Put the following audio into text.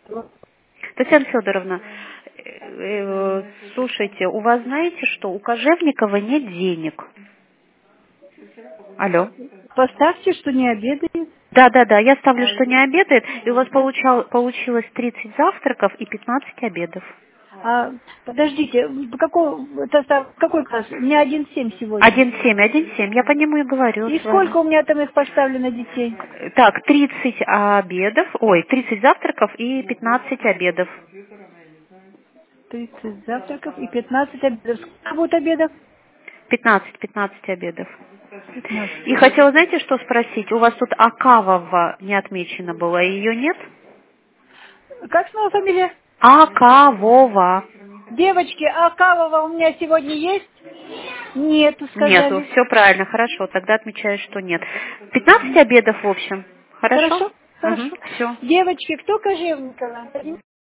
Татьяна Федоровна, слушайте, у вас знаете что? У Кожевникова нет денег. Алло. Поставьте, что не обедает. Да, я ставлю, что не обедает, и у вас получилось 30 завтраков и 15 обедов. Подождите, какой класс? У меня 1,7 сегодня. 1,7, я по нему и говорю И с вами. сколько у меня там их поставлено детей? Так, 30 завтраков и 15 обедов. 30 завтраков и 15 обедов. Сколько будет обедов? 15 обедов. 15 И обедов. хотела, знаете, что спросить? У вас тут Акавова не отмечено было, ее нет? Как снова фамилия? Акавова. Девочки, а Кавова у меня сегодня есть? Нету, Нету, сказали. все правильно, хорошо, тогда отмечаю, что нет. 15 обедов, в общем. Хорошо? Хорошо? Угу, Хорошо. все. Девочки, кто Кожевникова?